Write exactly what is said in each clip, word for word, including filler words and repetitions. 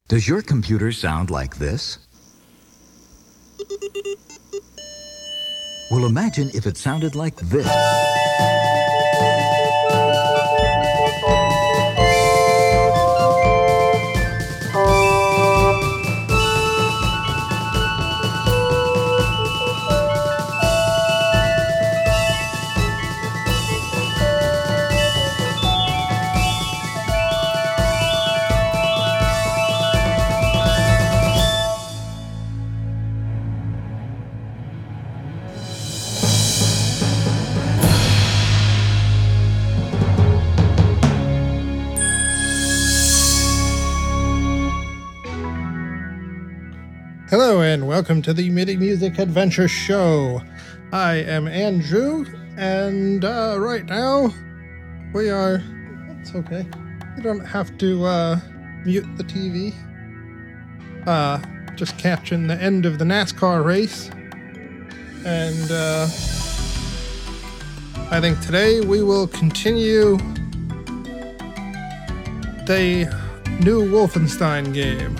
Does your computer sound like this? Well, imagine if it sounded like this. Hello and welcome to the MIDI Music Adventure Show. I am Andrew, and uh, right now we are... It's okay. You don't have to uh, mute the T V. Uh, just catching the end of the NASCAR race. And uh, I think today we will continue the new Wolfenstein game.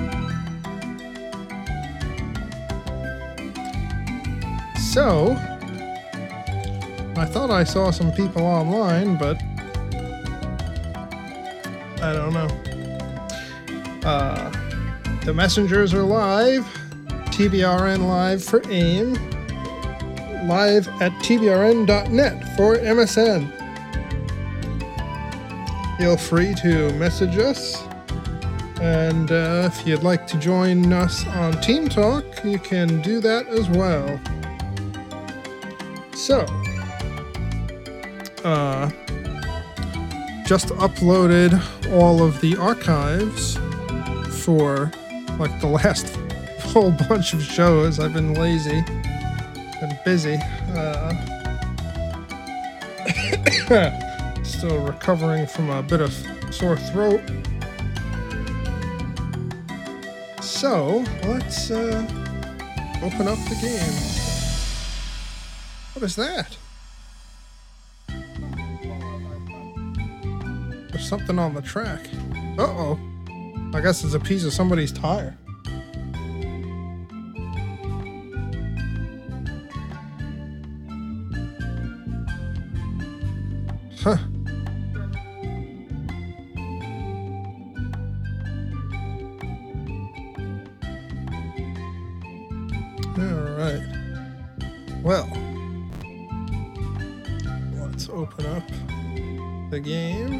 So, I thought I saw some people online, but I don't know. Uh, the messengers are live, T B R N live for AIM, live at T B R N dot net for M S N. Feel free to message us, and uh, if you'd like to join us on Team Talk, you can do that as well. So, uh, just uploaded all of the archives for, like, the last whole bunch of shows. I've been lazy and busy. Uh, still recovering from a bit of sore throat. So, let's uh, open up the game. What is that? There's something on the track. Uh-oh. I guess it's a piece of somebody's tire. Huh. All right. Well. Let's open up the game.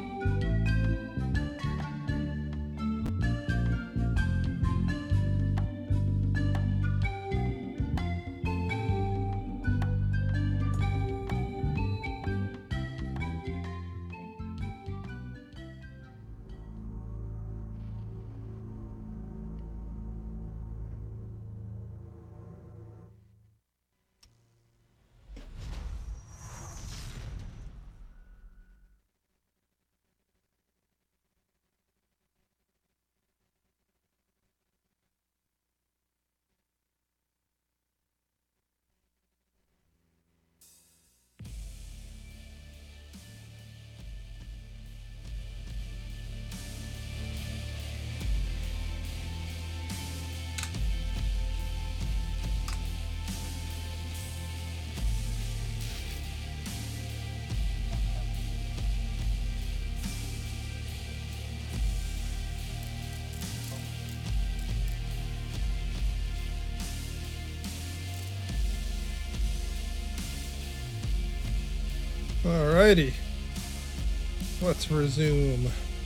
Alrighty, let's resume.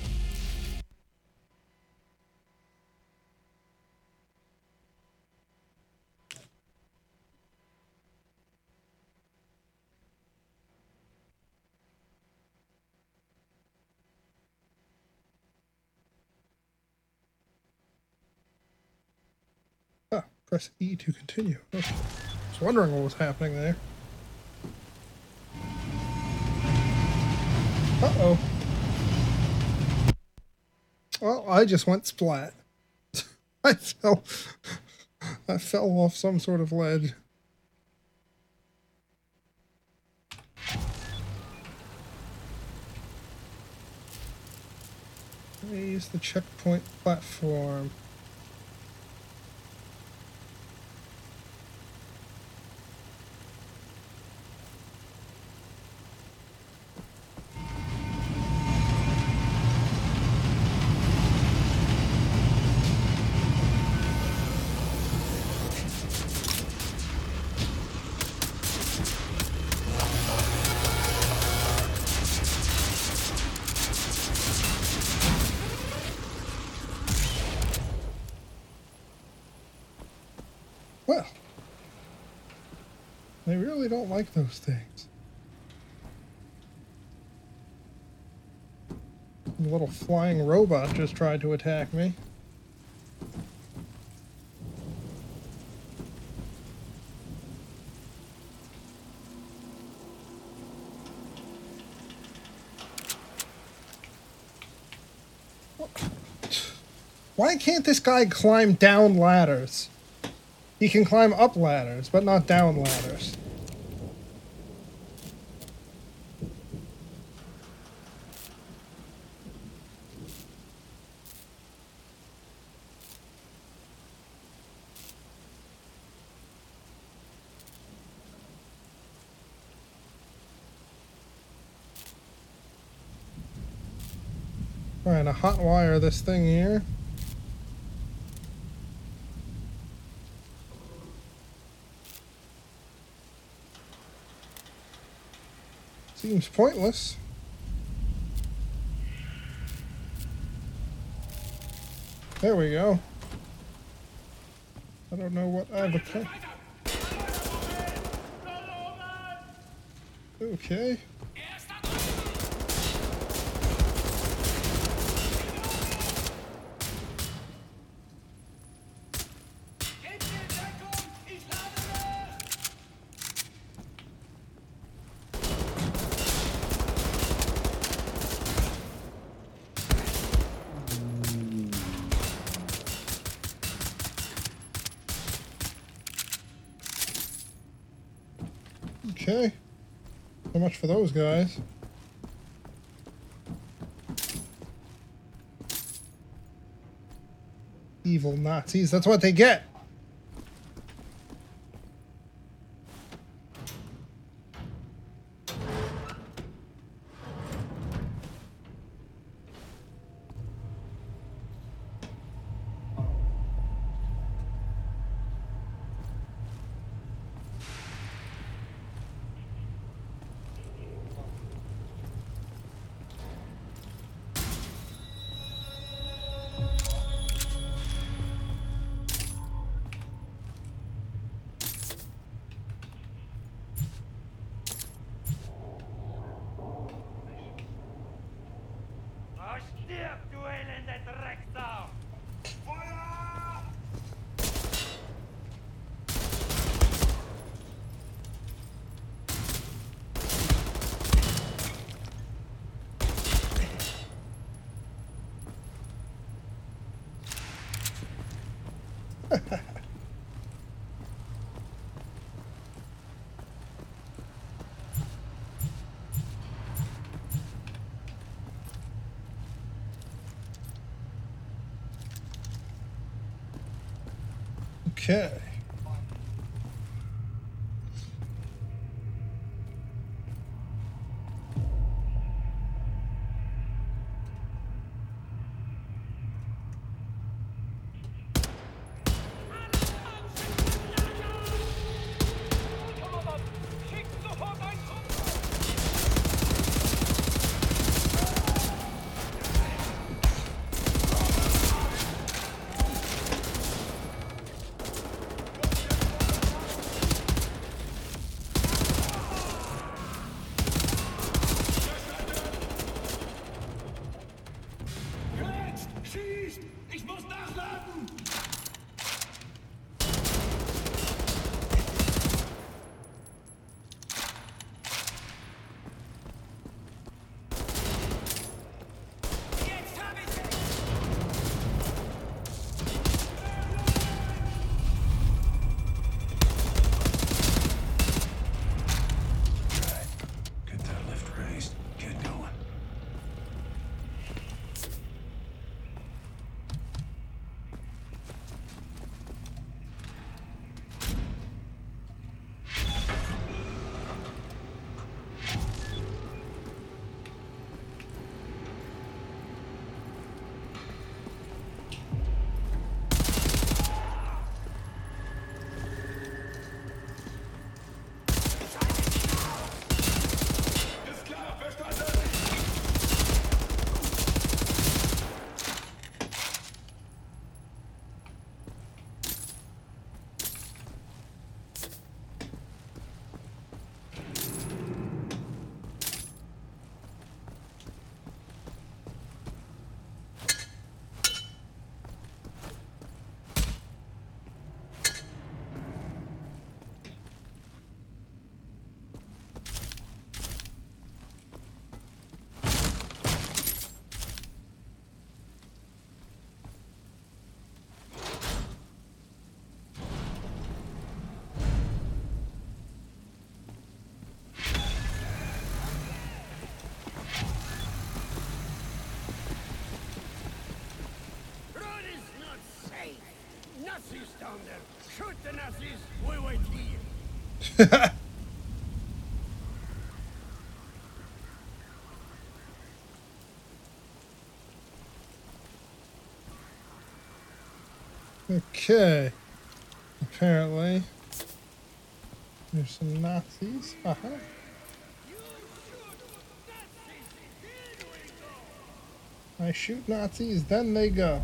Ah, press E to continue. Okay. I was wondering what was happening there. Uh-oh. Well, I just went splat. I fell... I fell off some sort of ledge. Raise the checkpoint platform. Well, I really don't like those things. The little flying robot just tried to attack me. Why can't this guy climb down ladders? He can climb up ladders, but not down ladders. Trying to hot wire this thing here. Seems pointless. There we go. I don't know what I've attacked. Okay. Okay. So much for those guys. Evil Nazis, that's what they get. Okay. Nazis down there. Shoot the Nazis. We wait here. Okay. Apparently, there's some Nazis. Uh-huh. I shoot Nazis, then they go.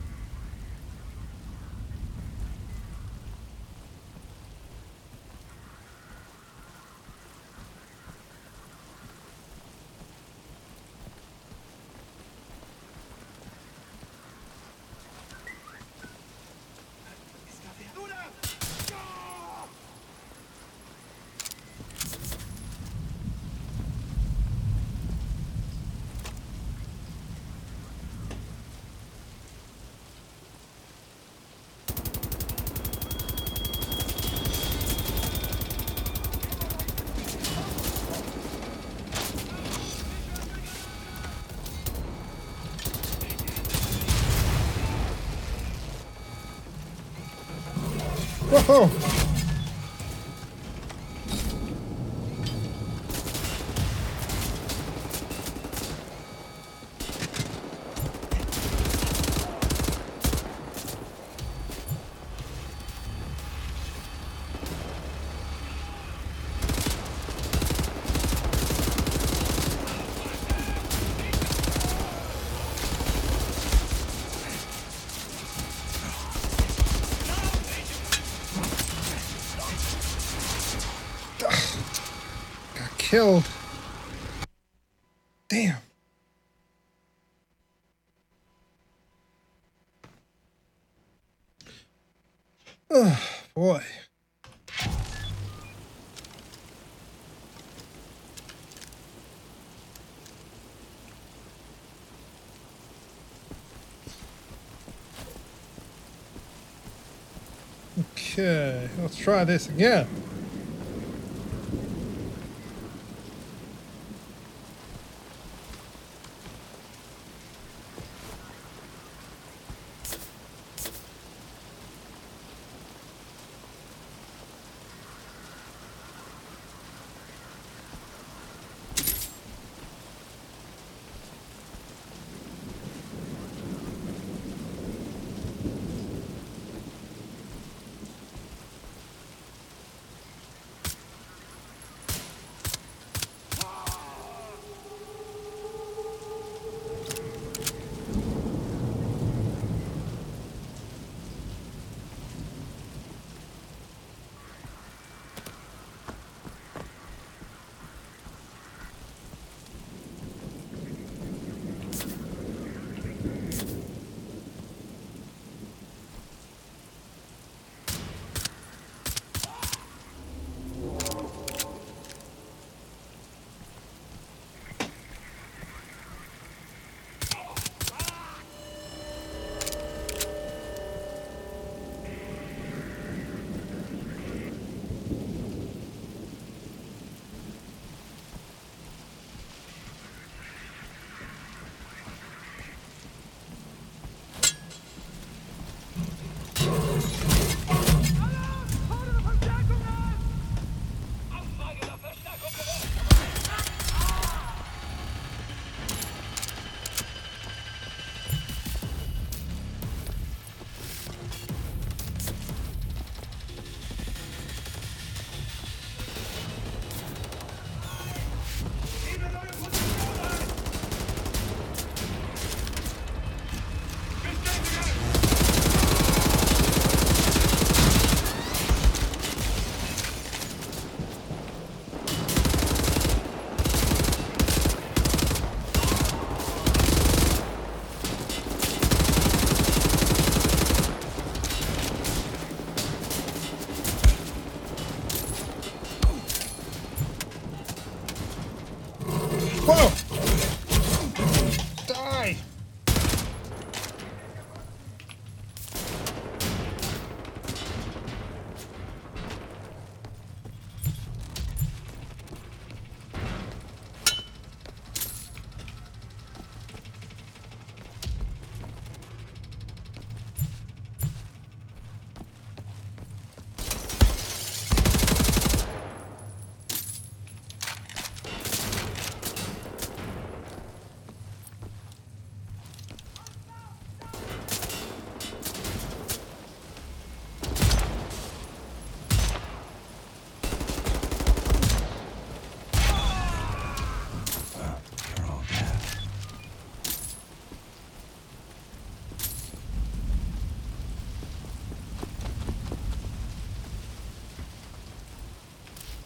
Whoa! Killed. Damn. Oh, boy. Okay, let's try this again.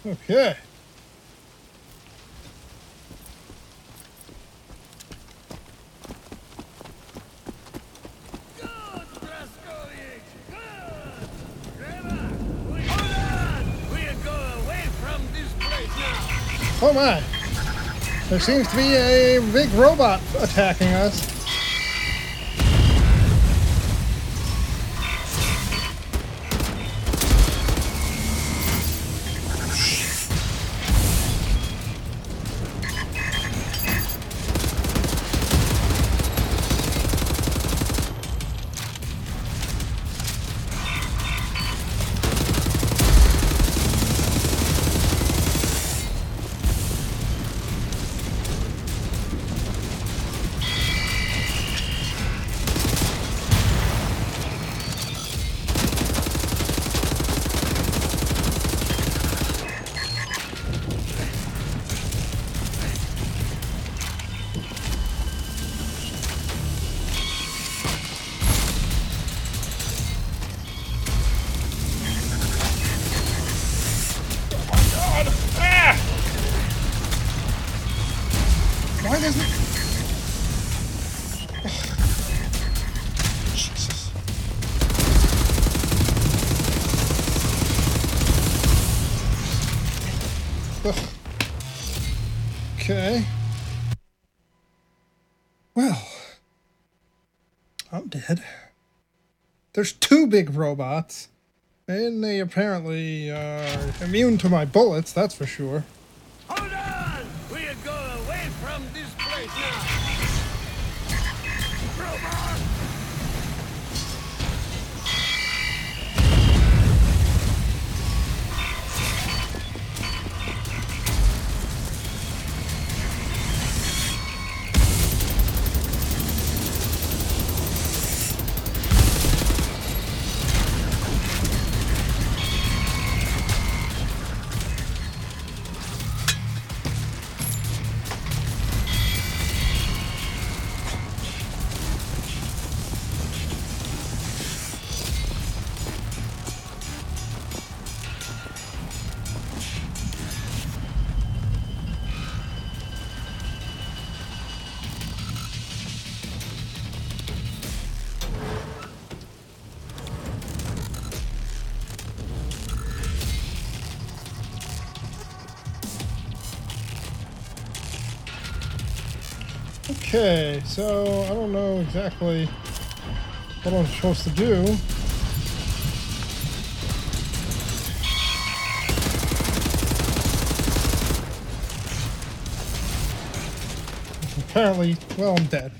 Okay. Good, Draskovic! Good! Trevor, we hold on! We'll go away from this place now! Oh my! There seems to be a big robot attacking us. Why doesn't... Jesus. Ugh. Okay. Well, I'm dead. There's two big robots, and they apparently are immune to my bullets, that's for sure. Hold on! We'll go away from this place now! Robot! Okay, so I don't know exactly what I'm supposed to do. Apparently, well, I'm dead.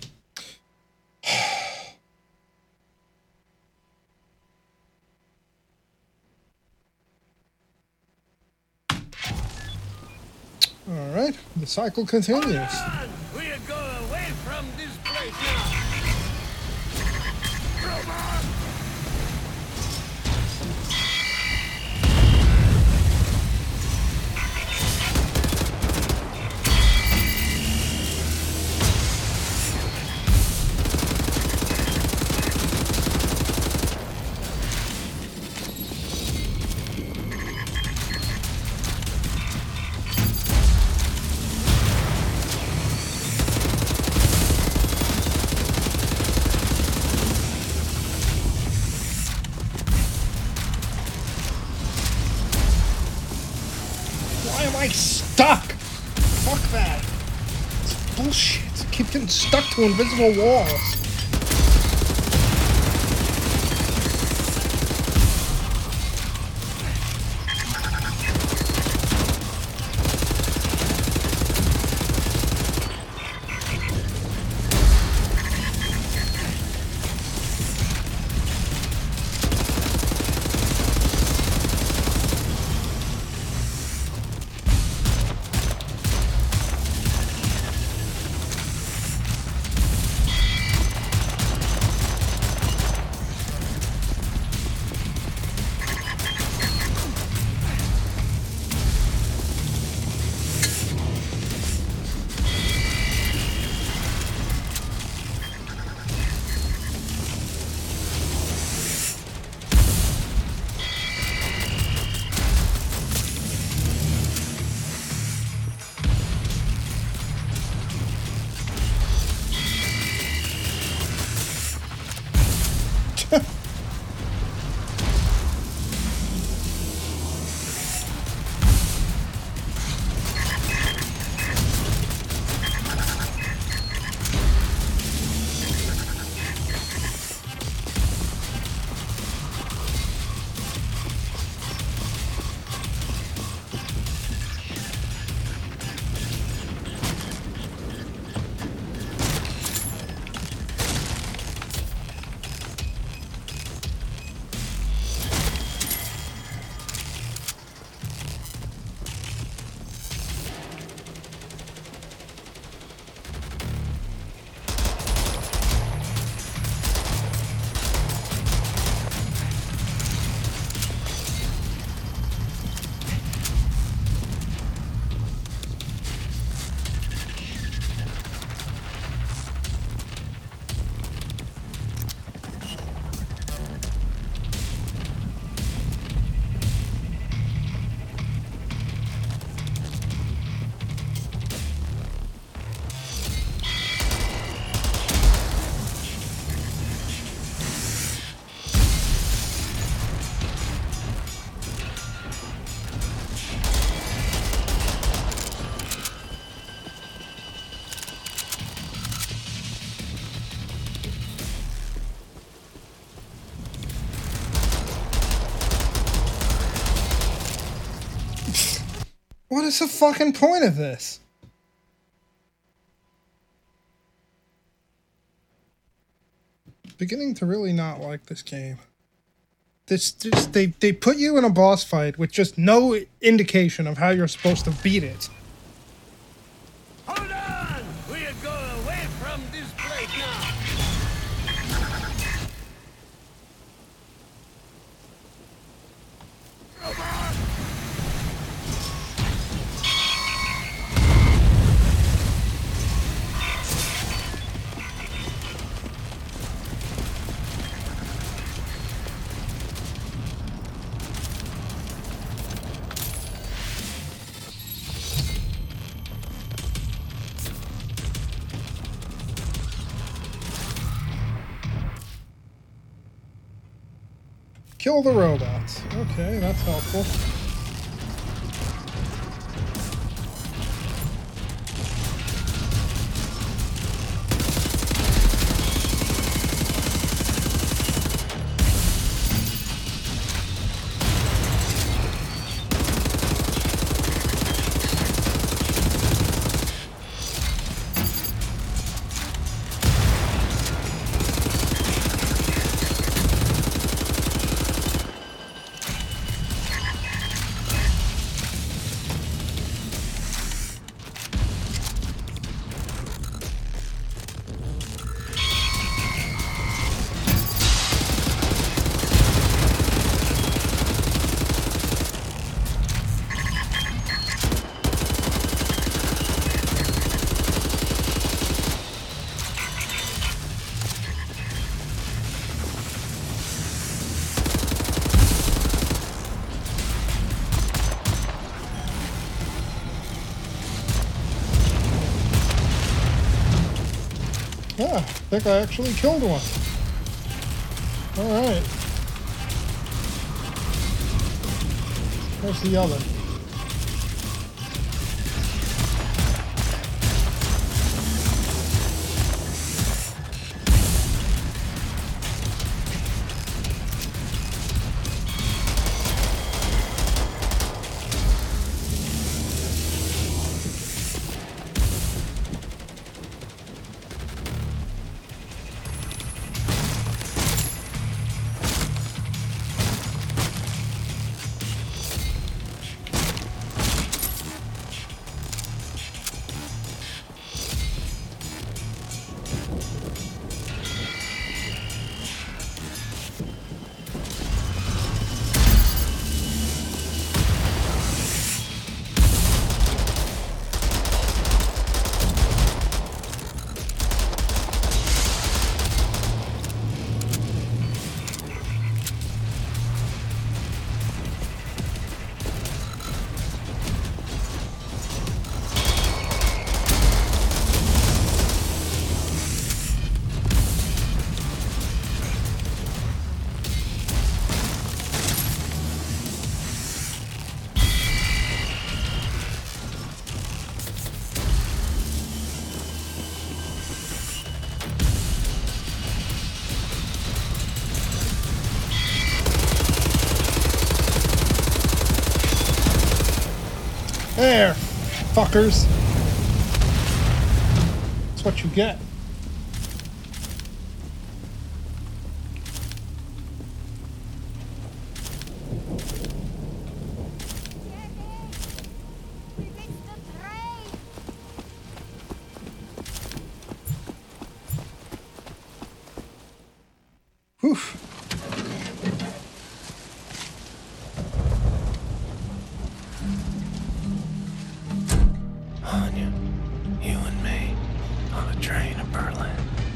All right, the cycle continues. Hold on! We'll go away from this place now! Robot! Why am I stuck? Fuck that. It's bullshit. I keep getting stuck to invisible walls. What is the fucking point of this? Beginning to really not like this game. This just they they put you in a boss fight with just no indication of how you're supposed to beat it. Hold on! We are going away from this place now. Come on! Kill the robots. Okay, that's helpful. Yeah, I think I actually killed one. Alright. Where's the other? There, fuckers. That's what you get. Whew. Anya, you and me on a train to Berlin.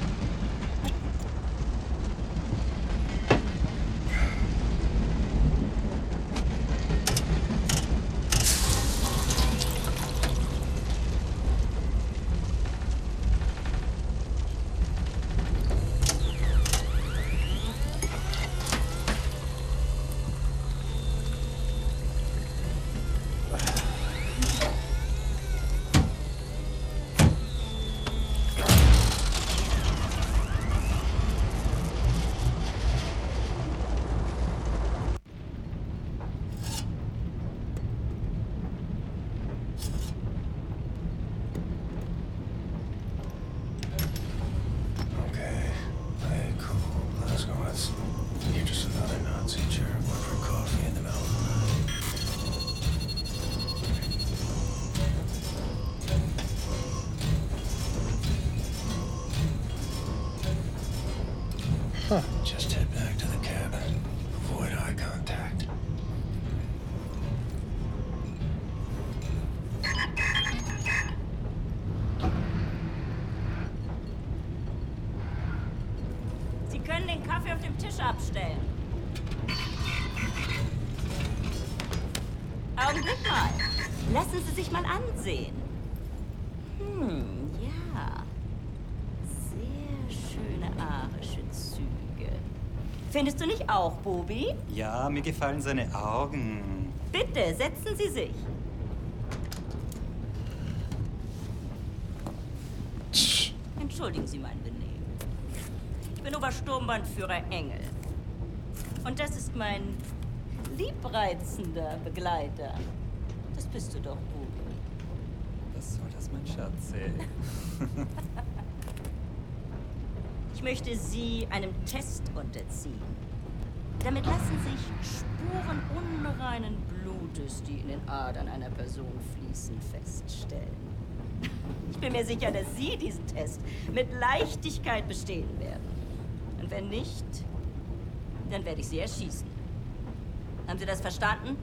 Okay, hey, cool. Let's go. Let's. You're just another Nazi jerk. Went for coffee in the middle of the night. Huh. Just head back to the cabin. Avoid eye contact. Sie können den Kaffee auf dem Tisch abstellen. Augenblick mal. Lassen Sie sich mal ansehen. Hm, ja. Sehr schöne arische Züge. Findest du nicht auch, Bobi? Ja, mir gefallen seine Augen. Bitte, setzen Sie sich. Entschuldigen Sie mein Benehmen. Ich bin Obersturmbannführer Engel. Und das ist mein liebreizender Begleiter. Das bist du doch, Bobi. Was soll das, mein Schatz? Ey? Ich möchte Sie einem Test unterziehen. Damit lassen sich Spuren unreinen Blutes, die in den Adern einer Person fließen, feststellen. Ich bin mir sicher, dass Sie diesen Test mit Leichtigkeit bestehen werden. Und wenn nicht, dann werde ich Sie erschießen. Haben Sie das verstanden?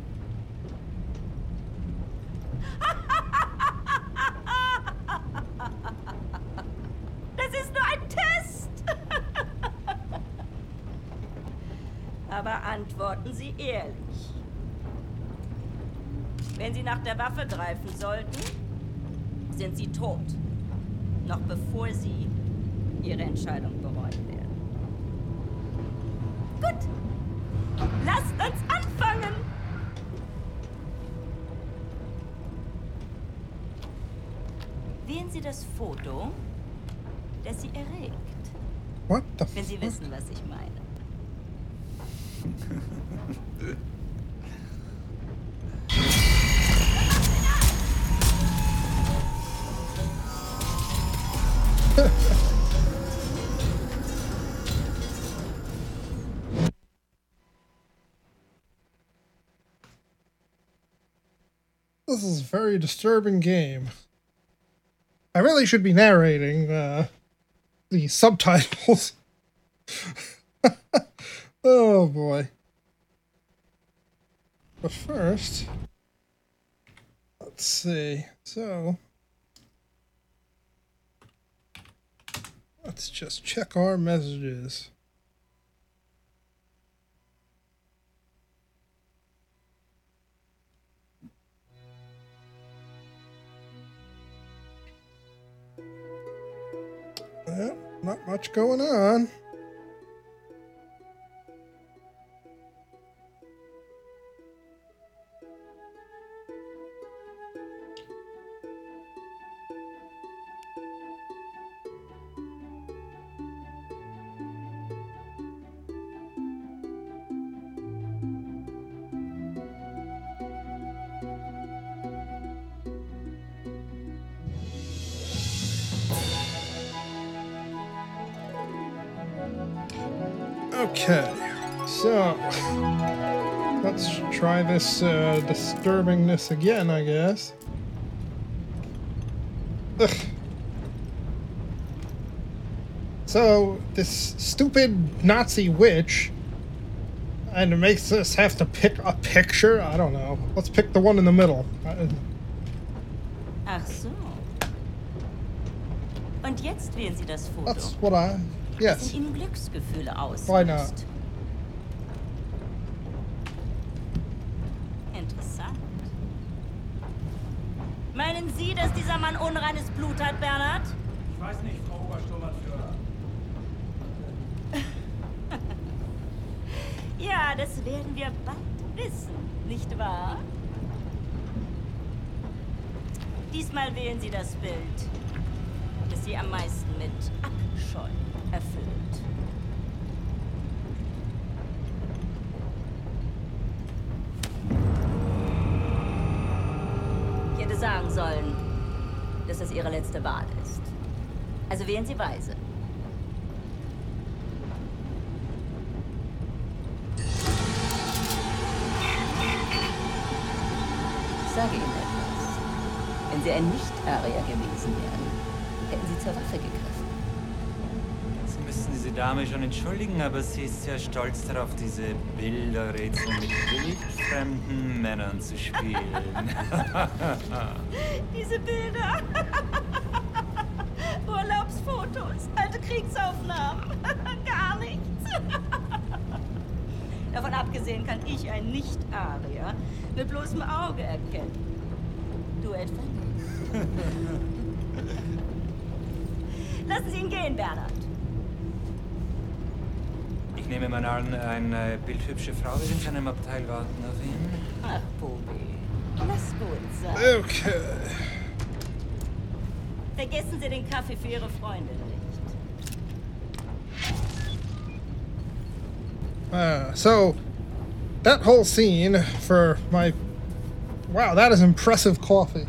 Das ist nur ein Test! Aber antworten Sie ehrlich. Wenn Sie nach der Waffe greifen sollten, sind Sie tot. Noch bevor Sie Ihre Entscheidung bereuen werden. Gut. Lasst uns anfangen. Wählen Sie das Foto, das Sie erregt. What the Wenn Sie fuck? wissen, was ich meine. This is a very disturbing game. I really should be narrating uh, the subtitles. Oh boy. But first, let's see. So, let's just check our messages. Well, not much going on. Okay, so let's try this uh, disturbingness again, I guess. Ugh. So, this stupid Nazi witch, and it makes us have to pick a picture? I don't know. Let's pick the one in the middle. I- Ach so. Und jetzt wählen Sie das Foto, That's what I... das Yes. in Ihnen Glücksgefühle Why not? auslöst. Interessant. Meinen Sie, dass dieser Mann unreines Blut hat, Bernhard? Ich weiß nicht, Frau Obersturmbannführer. Ja, das werden wir bald wissen, nicht wahr? Diesmal wählen Sie das Bild, das Sie am meisten mit Abscheu erfüllt. Ich hätte sagen sollen, dass es Ihre letzte Wahl ist. Also wählen Sie weise. Ich sage Ihnen etwas. Wenn Sie ein Nicht-Arier gewesen wären, hätten Sie zur Waffe gegriffen. Sie müssen diese Dame schon entschuldigen, aber sie ist sehr stolz darauf, diese Bilderrätsel mit wildfremden Männern zu spielen. Diese Bilder. Urlaubsfotos, alte Kriegsaufnahmen. Gar nichts. Davon abgesehen kann ich ein Nicht-Arier mit bloßem Auge erkennen. Du etwa nicht? Lassen Sie ihn gehen, Bernhard. Ich nehme mal an, eine bildhübsche Frau wird in seinem Abteil warten auf ihn. Ach, Bobi, lass gut sein. Okay. Vergessen Sie den Kaffee für Ihre Freundin nicht. Uh, so, that whole scene for my... Wow, that is impressive coffee.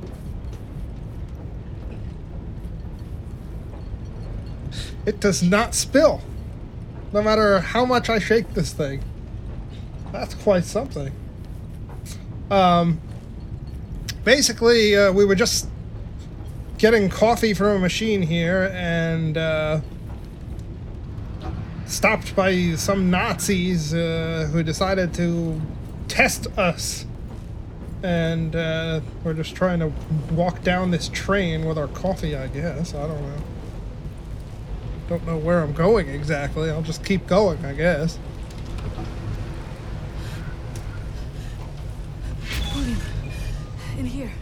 It does not spill, no matter how much I shake this thing. That's quite something. Um, basically, uh, we were just getting coffee from a machine here, and uh, stopped by some Nazis uh, who decided to test us. And uh, we're just trying to walk down this train with our coffee, I guess. I don't know. Don't know where I'm going exactly. I'll just keep going, I guess. William, in here.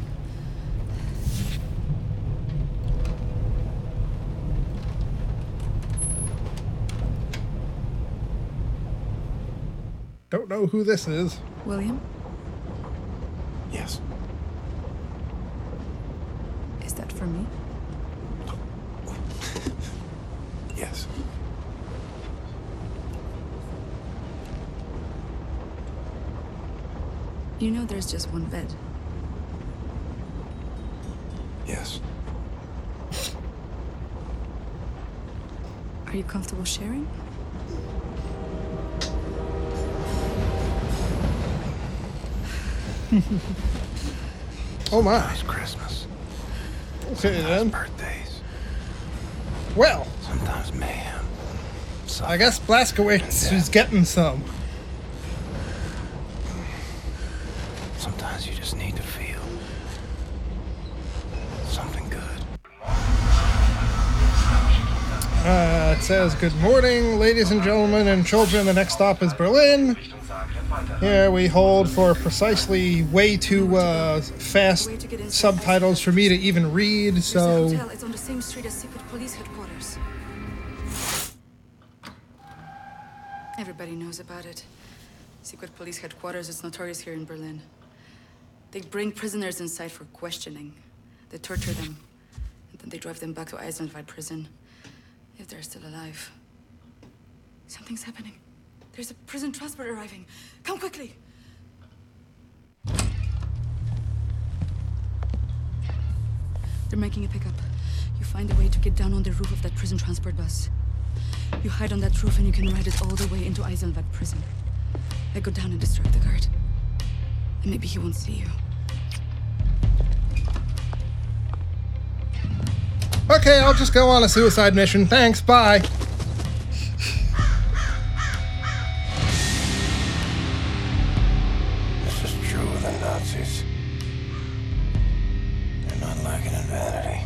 Don't know who this is. William, Yes. is that for me? Yes. You know there's just one bed. Yes. Are you comfortable sharing? Oh my. Nice Christmas. Okay then. Birthdays. Well, Sometimes mayhem. I guess Blazkowicz is getting some. Sometimes you just need to feel something good. Uh, it says, good morning, ladies and gentlemen and children. The next stop is Berlin. Here we hold for precisely way too uh, fast subtitles for me to even read, There's a so... hotel. It's on the same street as secret police headquarters. Everybody knows about it. Secret police headquarters is notorious here in Berlin. They bring prisoners inside for questioning. They torture them. And then they drive them back to Eisenwald prison. If they're still alive. Something's happening. There's a prison transport arriving. Come quickly! They're making a pickup. You find a way to get down on the roof of that prison transport bus. You hide on that roof and you can ride it all the way into Eisenwald prison. I go down and distract the guard. And maybe he won't see you. Okay, I'll just go on a suicide mission. Thanks, bye. This is true of the Nazis. They're not lacking in vanity.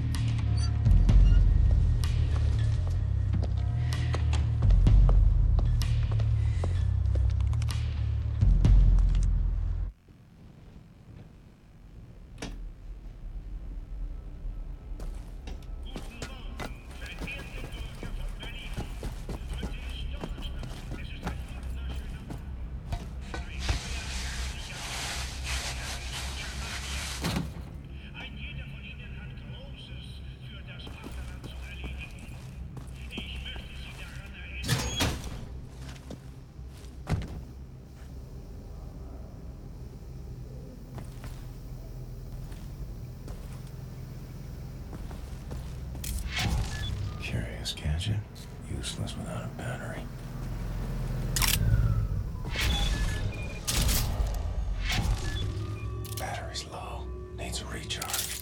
Curious gadget, useless without a battery. Battery's low, needs a recharge.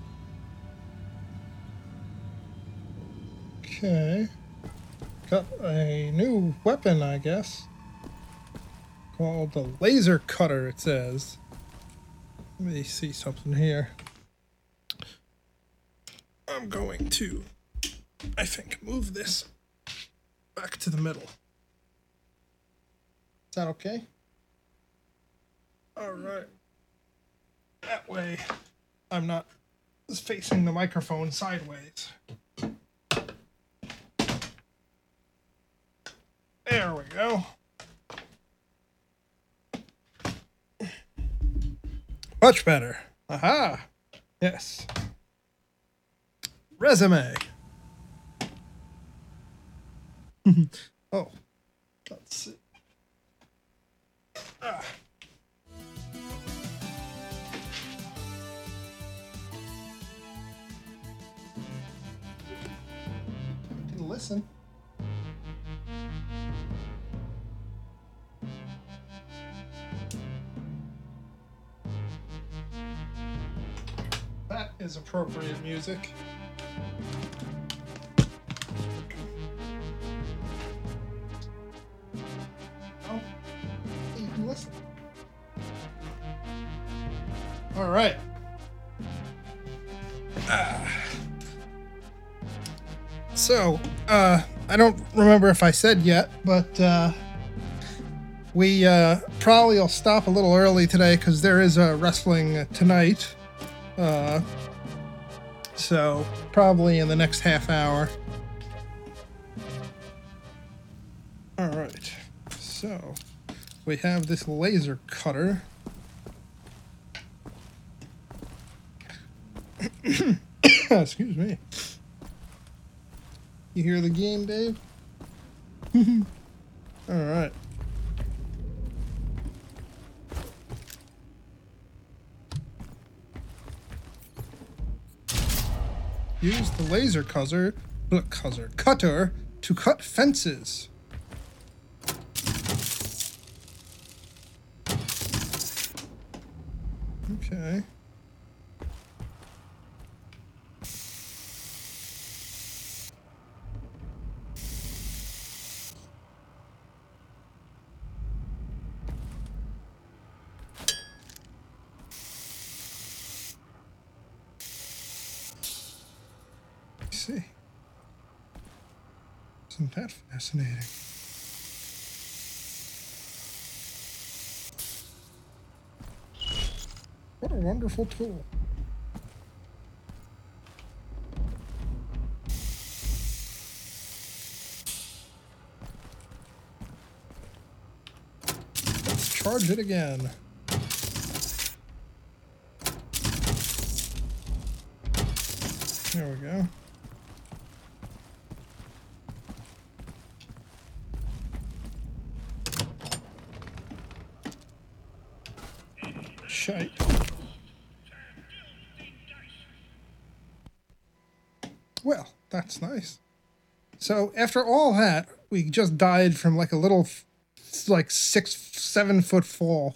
Okay. Got a new weapon, I guess. Called the laser cutter, it says. Let me see something here. I'm going to, I think, move this back to the middle. Is that okay? All right. That way, I'm not facing the microphone sideways. There we go. Much better. Aha. Yes. Resume. Oh. Let's see. Ah. Didn't listen. That is appropriate music. Oh, you can listen. All right. Ah. So, uh, I don't remember if I said yet, but uh, we uh, probably will stop a little early today because there is uh, wrestling tonight. Uh, so probably in the next half hour. All right. So we have this laser cutter. Excuse me. You hear the game, Dave? All right. Use the laser cutter, cutter, cutter to cut fences. Okay. See. Isn't that fascinating? What a wonderful tool. Let's charge it again. There we go. Shite. Well, that's nice. So after all that, we just died from like a little, like six, seven foot fall.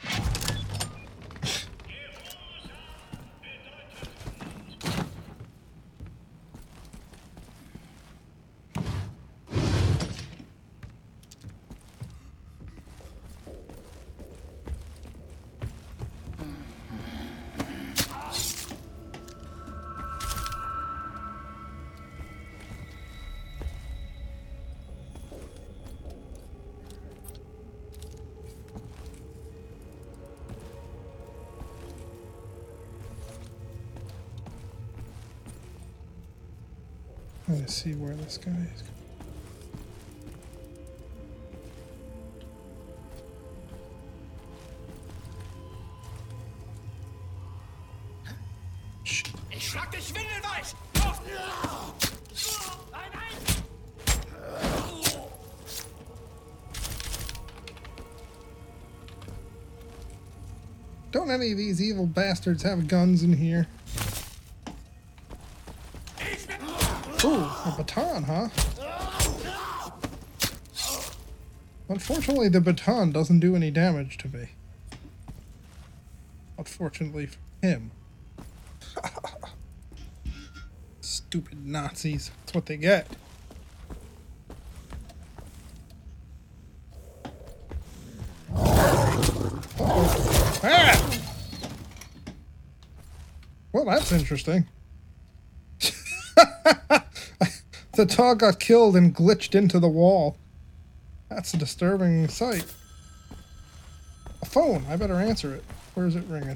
Let's see where this guy is. Ich schlag dich windelweich! Los! Nein, nein! Don't any of these evil bastards have guns in here? Ooh, a baton, huh? Unfortunately, the baton doesn't do any damage to me. Unfortunately for him. Stupid Nazis. That's what they get. Uh-oh. Ah! Well, that's interesting. The dog got killed and glitched into the wall. That's a disturbing sight. A phone. I better answer it. Where is it ringing?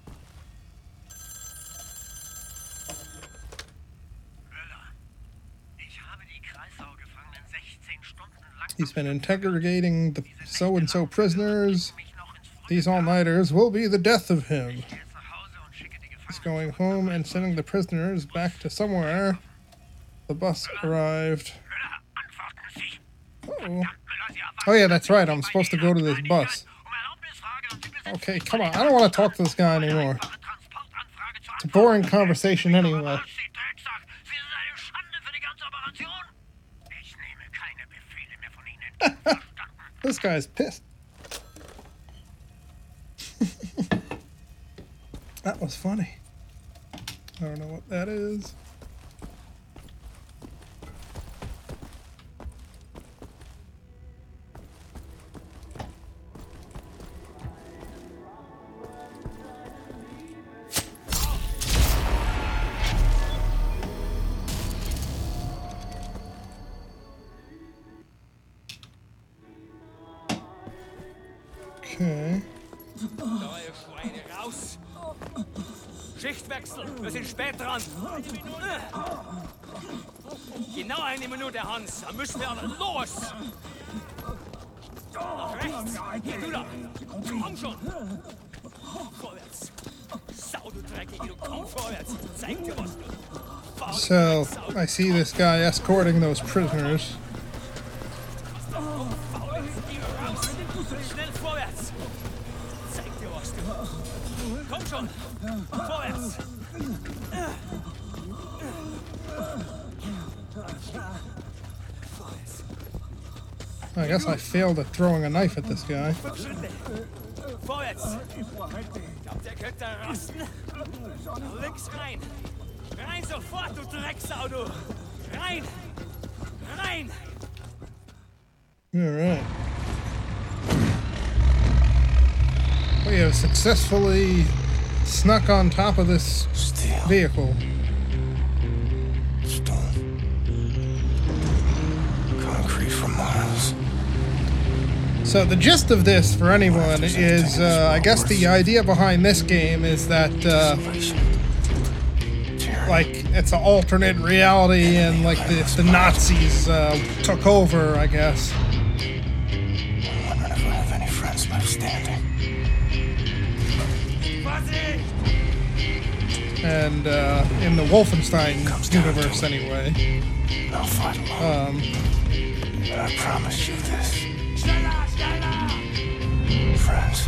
He's been interrogating the so-and-so prisoners. These all-nighters will be the death of him. He's going home and sending the prisoners back to somewhere. The bus arrived. Uh-oh. Oh yeah, that's right. I'm supposed to go to this bus. Okay, come on. I don't want to talk to this guy anymore. It's a boring conversation anyway. This guy's pissed. That was funny. I don't know what that is. Okay. Neue Schweine raus! Schichtwechsel, wir sind spät dran. Genau eine Minute, Hans. Dann müssen wir alle los. Nach rechts. Hier, du da. Komm schon. Vorwärts. Sau, du Dreckige, du komm vorwärts. Zeig dir was, du. So, I see this guy escorting those prisoners. Schnell vorwärts. Zeig dir was, du. Komm schon. Vorwärts. I guess I failed at throwing a knife at this guy. Vorwärts. Ich glaub, der könnte rasten. Links rein. Rein sofort, du Drecksau, du. Rein. Rein. Alright. We have successfully snuck on top of this Steel. vehicle. Stone. Concrete for miles. So the gist of this for anyone is, uh, I guess the idea behind this game is that, uh, like, it's an alternate reality and, like, the, the Nazis uh, took over, I guess. I'm wondering if I have any friends left standing. And uh, in the Wolfenstein universe, anyway. I'll fight alone. Um, But I promise you this. Friends,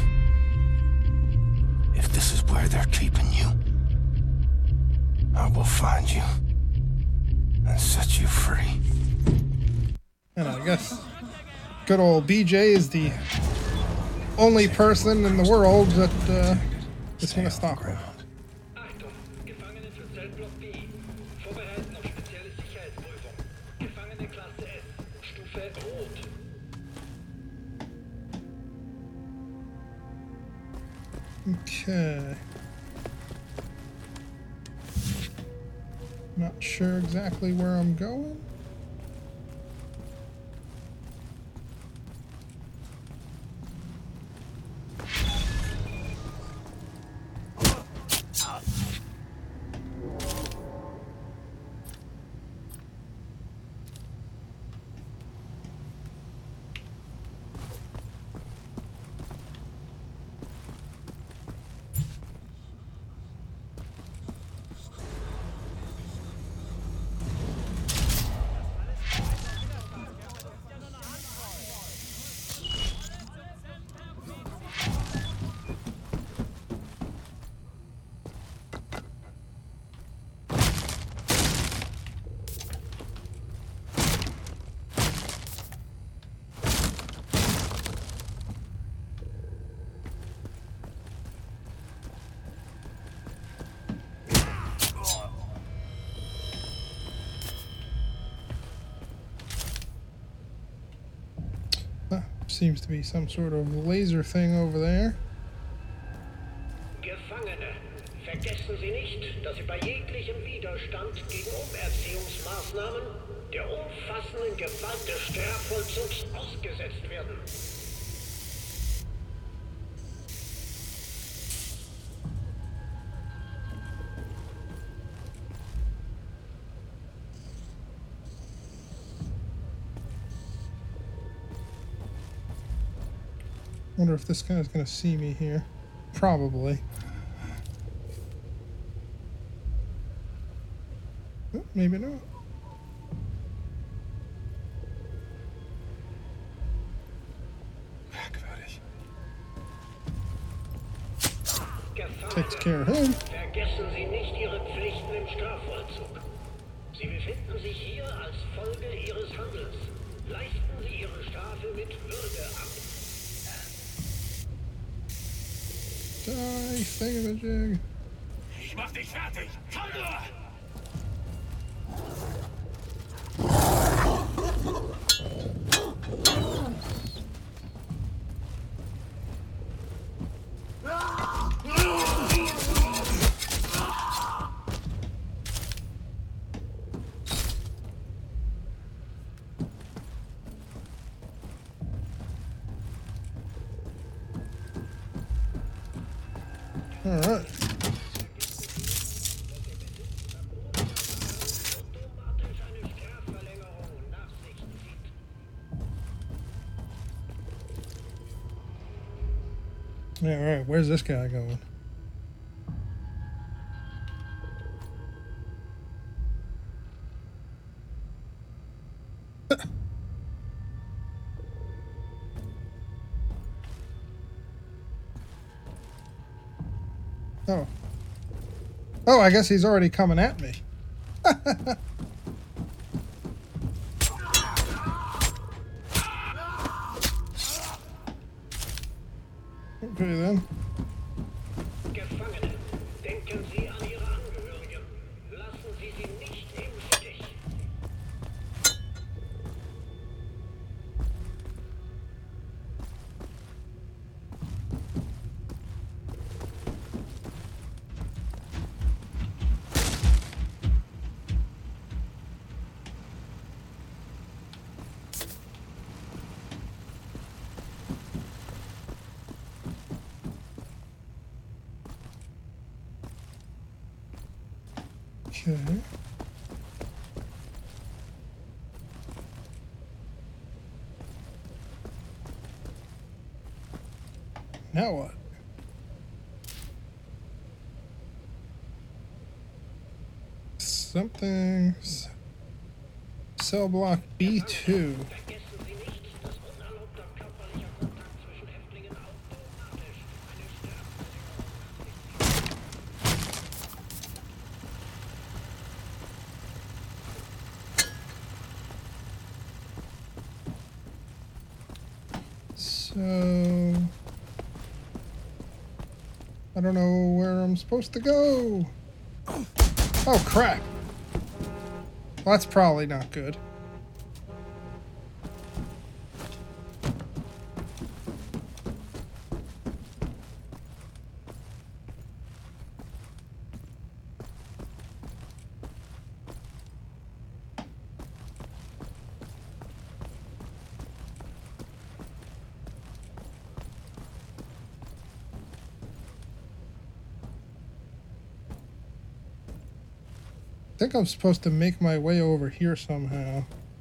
if this is where they're keeping you, I will find you and set you free. And I guess good old B J is the only person in the world that uh, is going to stop her. Achtung, Gefangene für Zellblock B. Vorbereiten auf spezielle Sicherheitsprüfung. Gefangene Klasse S. Stufe Rot. Okay. Not sure exactly where I'm going. Seems to be some sort of laser thing over there. Gefangene, vergessen Sie nicht, dass Sie bei jeglichem Widerstand gegen Umerziehungsmaßnahmen der umfassenden Gewalt des Strafvollzugs ausgesetzt werden. Wonder if this guy's gonna see me here. Probably. Oh, maybe not. Takes care of him. Vergessen Sie nicht Ihre Pflichten im Strafvollzug. Sie befinden sich hier als Folge Ihres Handelns. Leisten Sie Ihre Strafe mit Würde ab. Die thingamajig. Ich mach dich fertig! Komm nur! All right. Yeah, all right. Where's this guy going? Oh. Oh, I guess he's already coming at me. Okay then. Gefangene, denken Sie an Ihre Angehörigen. Lassen Sie sie nicht im Stich. Okay. Now what? Something. Cell block B two. Vergessen Sie nicht, dass unerlaubter körperlicher Kontakt zwischen Häftlingen automatisch eine Strafverlegung nach sich zieht. So I don't know where I'm supposed to go. Oh crap. Well, that's probably not good. I think I'm supposed to make my way over here somehow.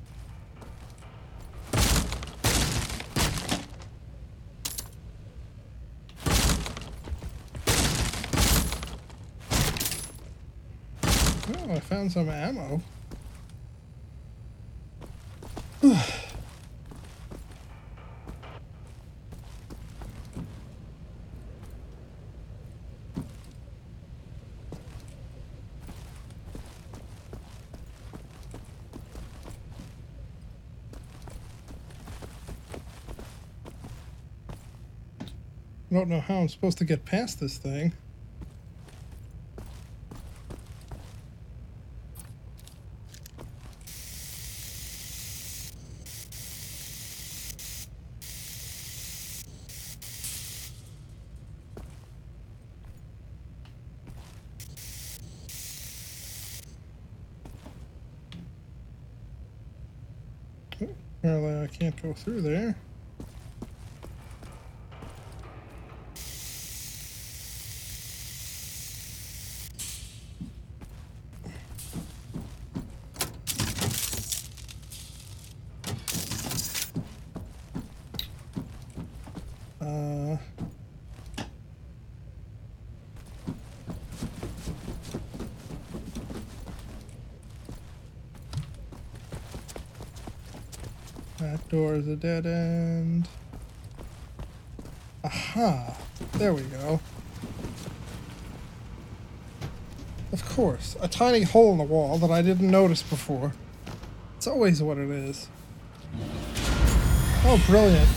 Oh, I found some ammo. I don't know how I'm supposed to get past this thing. Apparently I can't go through there. Uh, that door is a dead end. Aha! There we go. Of course, a tiny hole in the wall that I didn't notice before. It's always what it is. Oh, brilliant.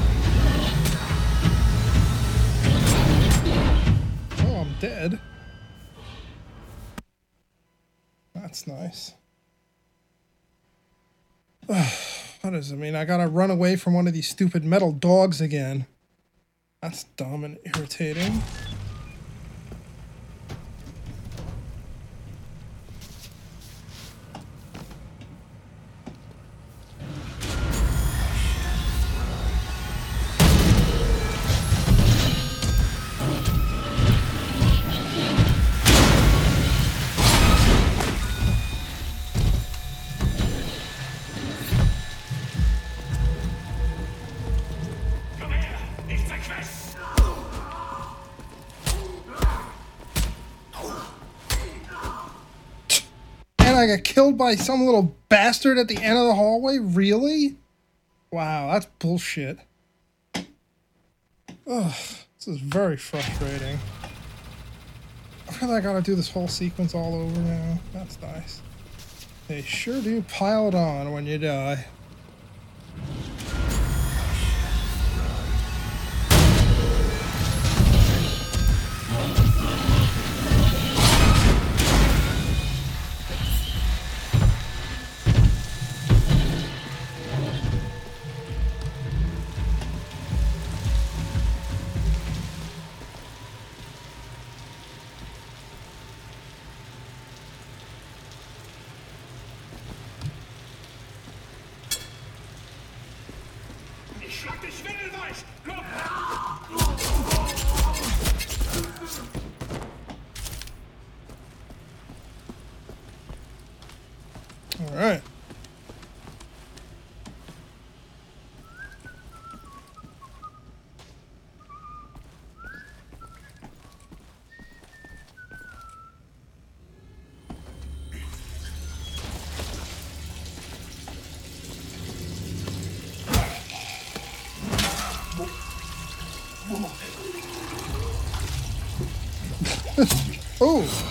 Oh, I'm dead. That's nice. What does it mean? I gotta run away from one of these stupid metal dogs again. That's dumb and irritating. I got killed by some little bastard at the end of the hallway? Really? Wow, that's bullshit. Ugh, this is very frustrating. I feel like I gotta do this whole sequence all over now. That's nice. They sure do pile it on when you die. All right. Oh.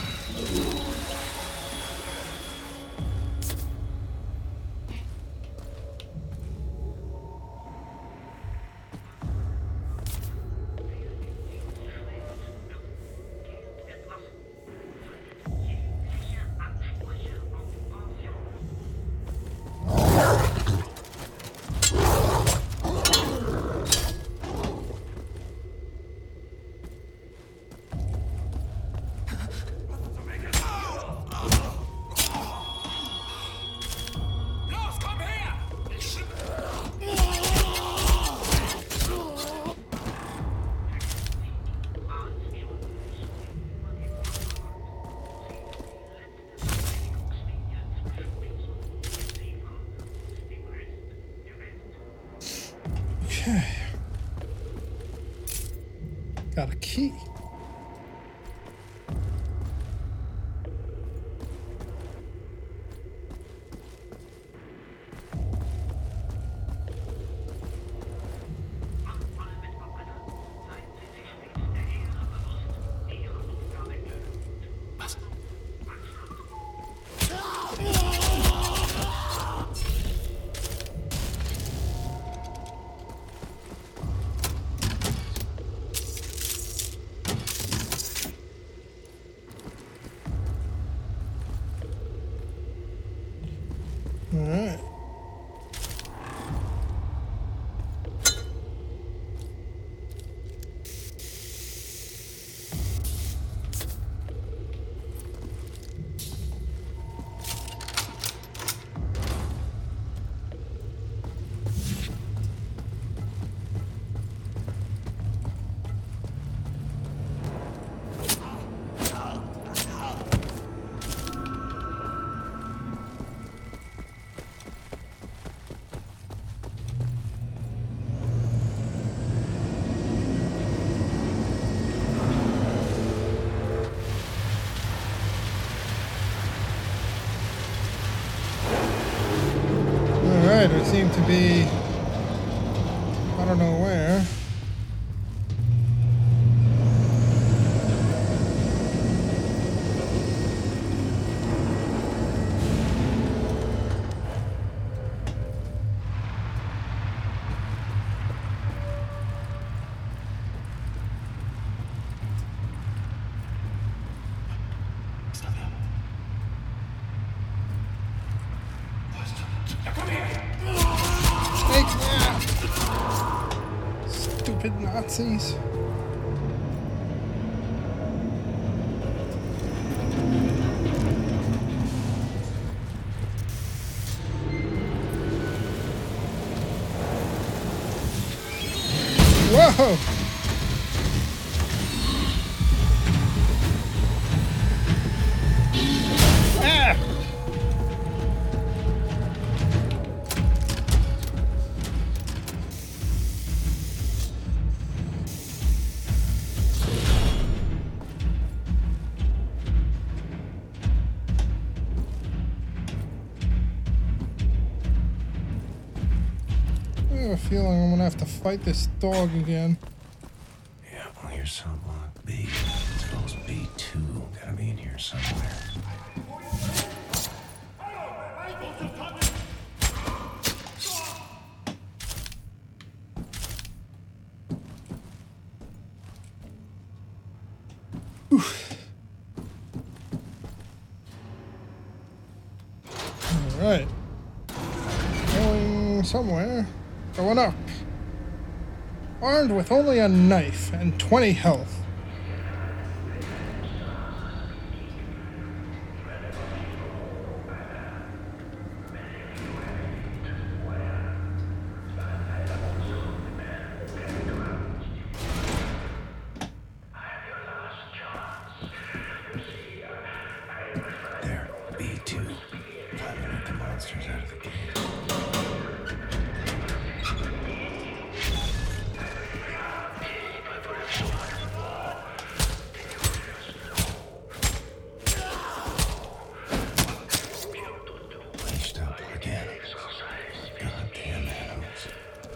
Okay. Got a key. Alright. Alright, it seemed to be, I don't know where. Snakes, yeah. Stupid Nazis. Whoa! Ah! I have a feeling I'm gonna have to fight this dog again. Yeah, well, here's cell block B. As well as B two. Gotta be in here somewhere. Alright. Going somewhere. Going up. Armed with only a knife and twenty health. There, B two. Time to let the monsters out of the cave. Placed up again. Goddamn animals.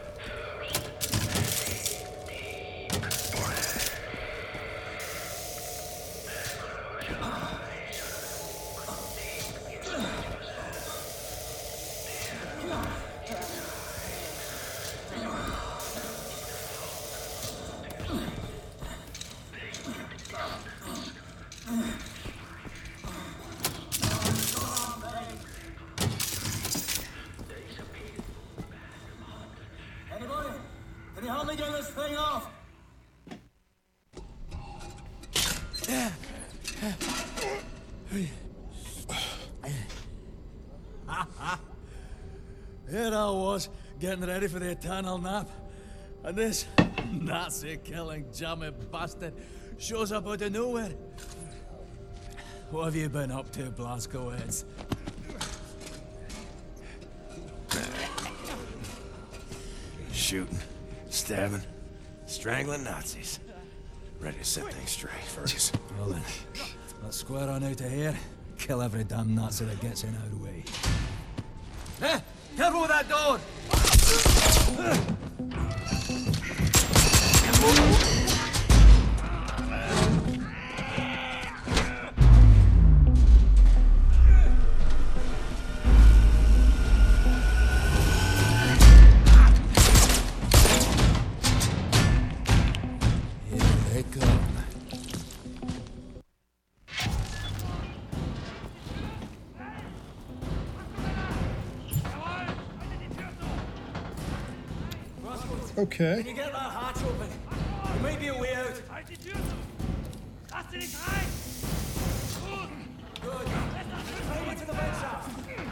Anybody? Can you help me get this thing off? Here I was, getting ready for the eternal nap. And this Nazi-killing jammy bastard shows up out of nowhere. What have you been up to, Blasco heads? Shooting. Stabbing, strangling Nazis. Ready to set things straight, Fergus. Well then, let's square on out of here. Kill every damn Nazi that gets in our way. Eh? Careful with that door! Okay. Can you get that hatch open? There may be a way out. Good. Climb into the vent shaft.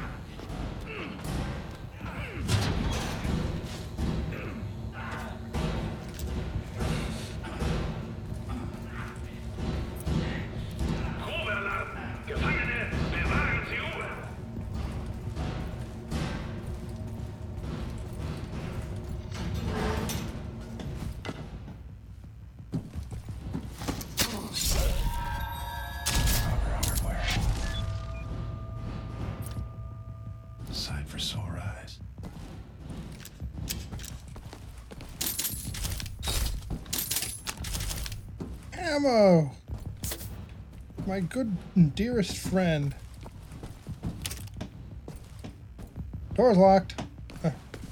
Probealarm! Gefangene, bewahren Sie Ruhe! Side for sore eyes. Ammo! My good and dearest friend. Door's locked. Huh.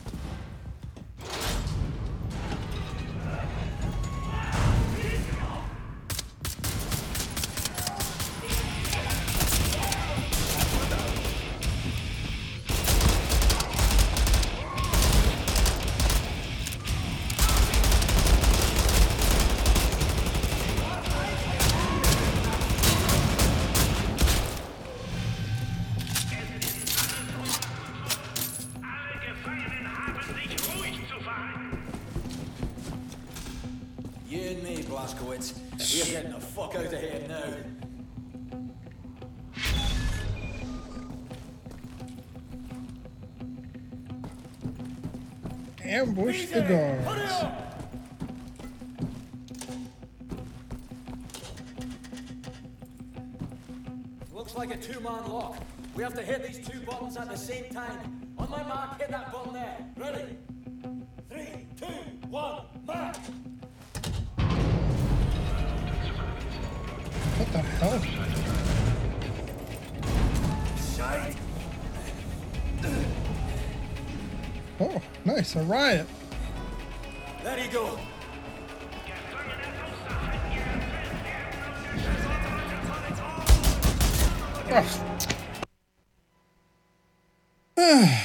Alle Gefangenen haben sich ruhig zu verhalten. You and me, Blazkowicz. We're getting the fuck out of here now. Ambush the guards. Hurry up! Looks like a two-man lock. We have to hit these two buttons at the same time. On my mark, hit that button there. Ready? Three, two, one, mark! What the hell? Shite! Oh, nice, a riot. There you go. Oh.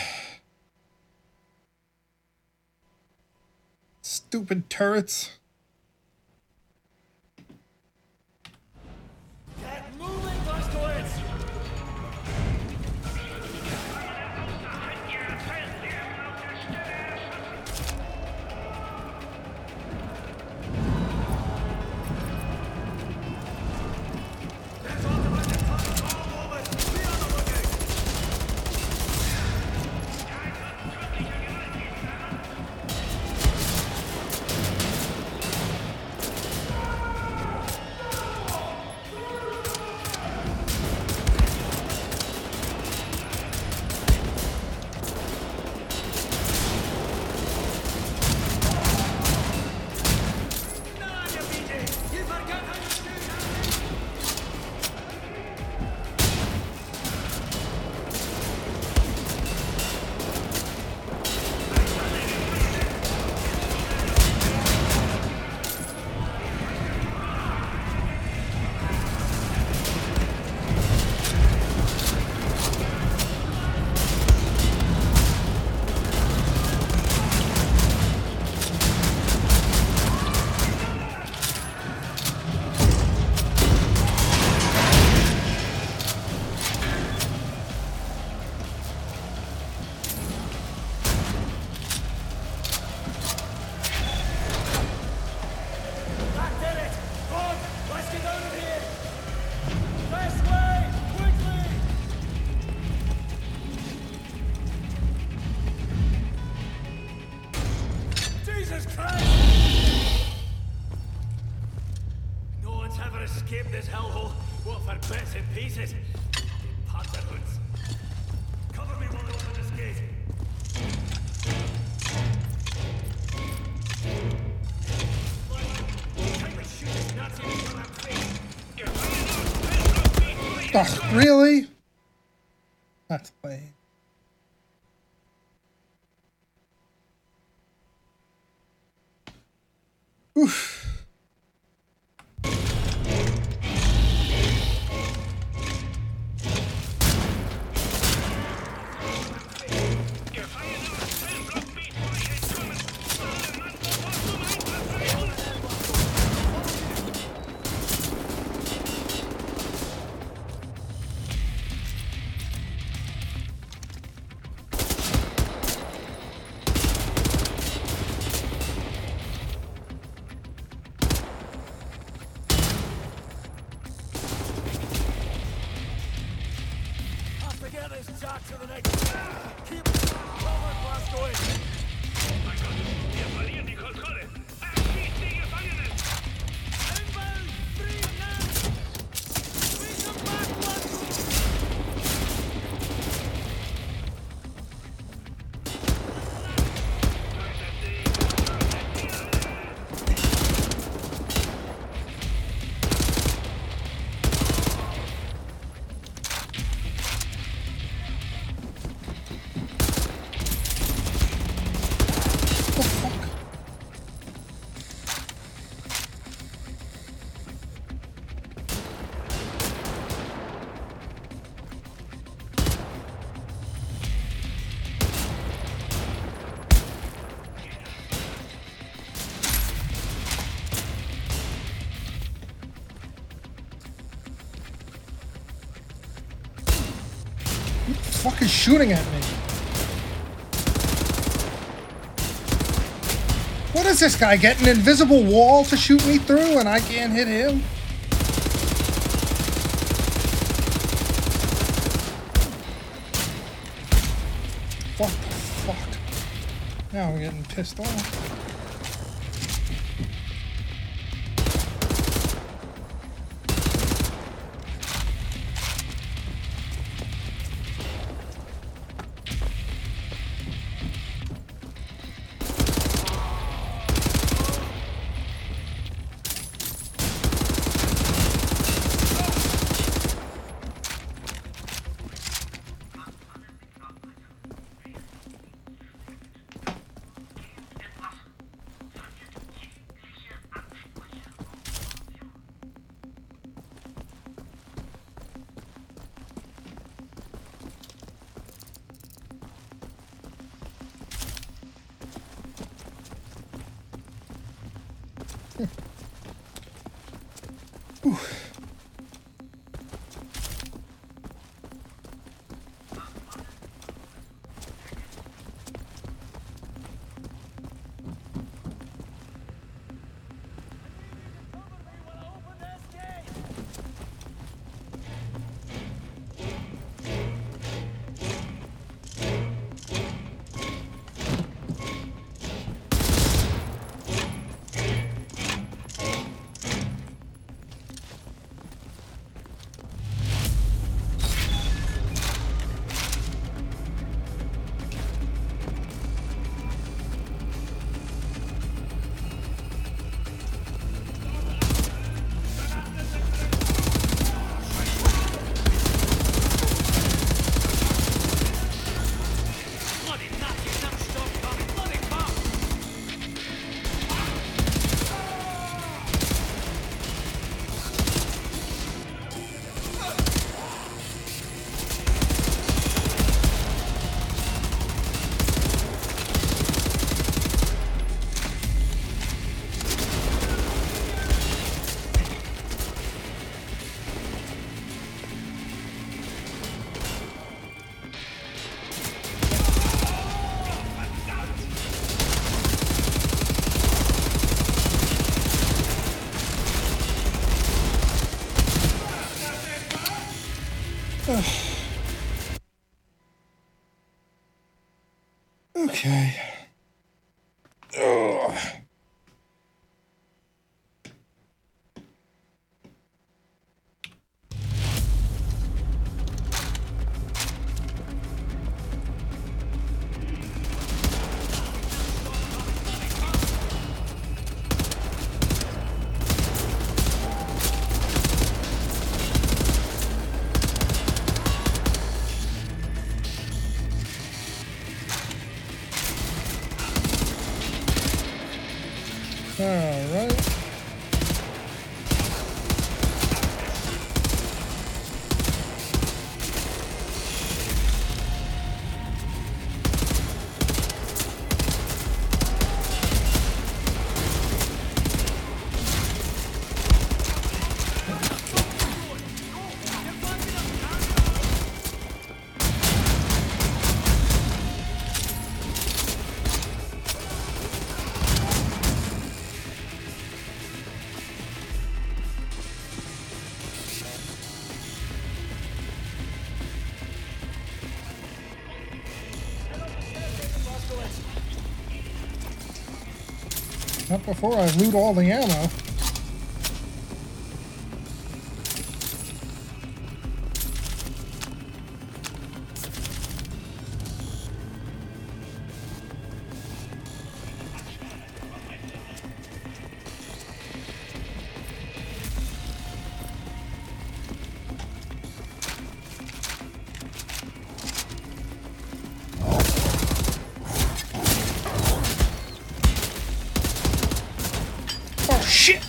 Stupid turrets. Get moving, Blazkowicz! escape this hellhole. What for bits and pieces? You panterhoods. Cover me while I open this gate. Ugh, really? That's lame. Oof. Fuck is shooting at me? What is this guy? Get an invisible wall to shoot me through and I can't hit him? What the fuck? Now I'm getting pissed off. Ooh. Okay. Ugh. All right. Not before I loot all the ammo. Oh, shit!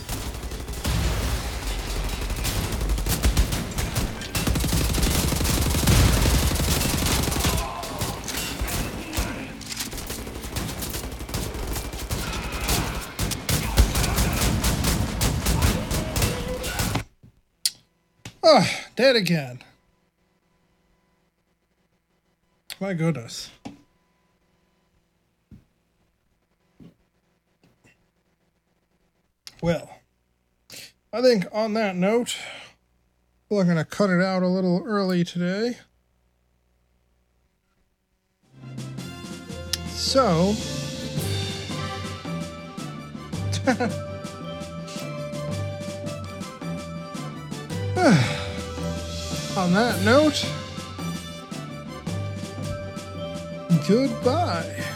Oh, dead again. My goodness. Well, I think on that note, we're going to cut it out a little early today. So, on that note, goodbye.